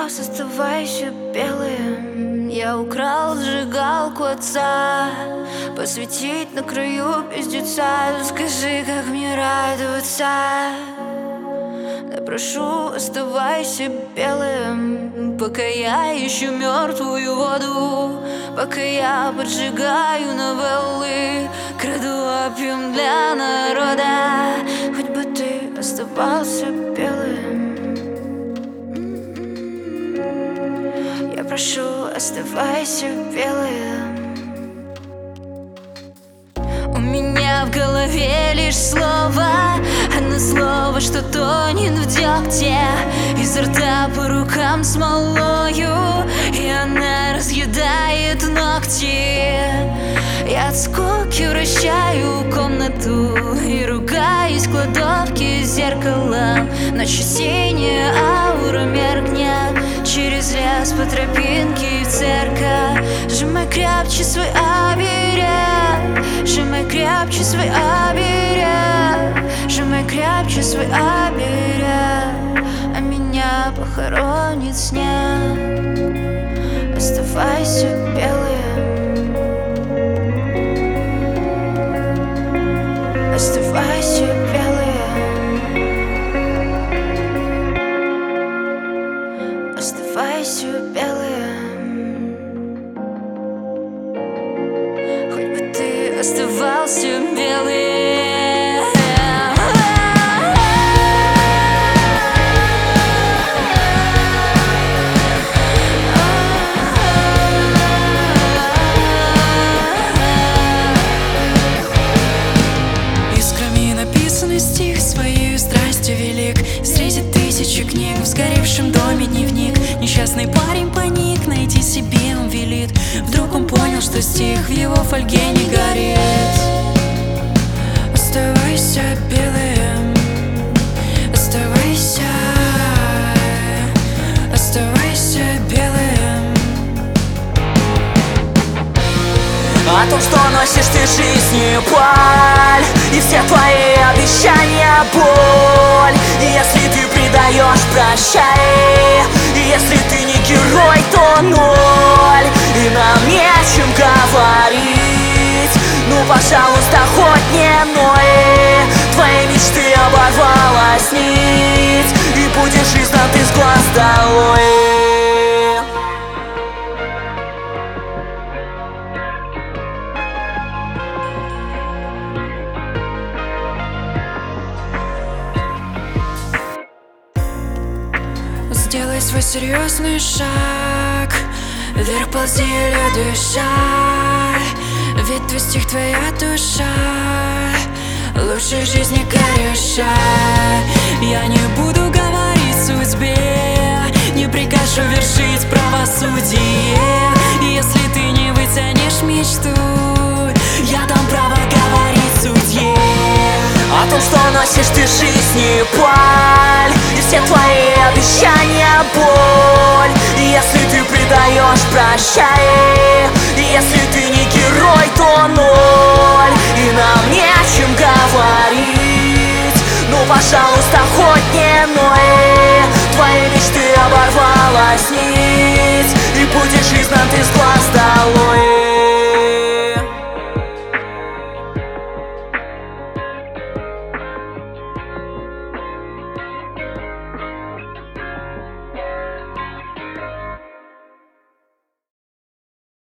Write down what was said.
вопрос, оставайся белым. Я украл зажигалку отца, посветить на краю пиздеца. Скажи, как мне радоваться? Да прошу, оставайся белым, пока я ищу мертвую воду, пока я поджигаю новеллы, краду опиум для народа. Хоть бы ты оставался белым. Я прошу, оставайся белым. У меня в голове лишь слово, одно слово, что тонет в дегте, изо рта по рукам смолою, и она разъедает ногти. Я от скуки вращаю комнату и ругаюсь в кладовке с зеркалом. Ночью синяя аура меркнет через лес по тропинке в церковь. Сжимай крепче свой оберег, сжимай крепче свой оберег, сжимай крепче свой оберег, а меня похоронит снег. Оставайся белым. Оставайся белым. Оставайся белым. Хоть бы ты оставался белым. Стих своей страстью велик, среди тысячи книг в сгоревшем доме дневник. Несчастный парень паник, найти себе он велит. Вдруг он понял, что стих в его фольге не горит. Оставайся белым, оставайся, оставайся белым. О том, что носишь ты жизни боль, и все твои обещания боль. И если ты предаешь, прощай. И если ты не герой, то ноль. И нам не о чем говорить. Ну, пожалуйста, хоть не ной. Твои мечты оборвалась нить, и будешь изгнан ты с глаз долой. Сделай свой серьезный шаг, вверх ползи или дышай. Ведь твой стих твоя душа, лучшей жизни кореша. Я не буду говорить судьбе, не прикажу вершить правосудие. Если ты не вытянешь мечту, я дам право говорить судье. О том, что носишь ты жизни боль, и все твои обещания боль. И если ты предаешь, прощай. И если ты не герой, то ноль. И нам не о чем говорить. Ну, пожалуйста, хоть не ной. Твои мечты оборвалась нить, и будешь изгнан ты с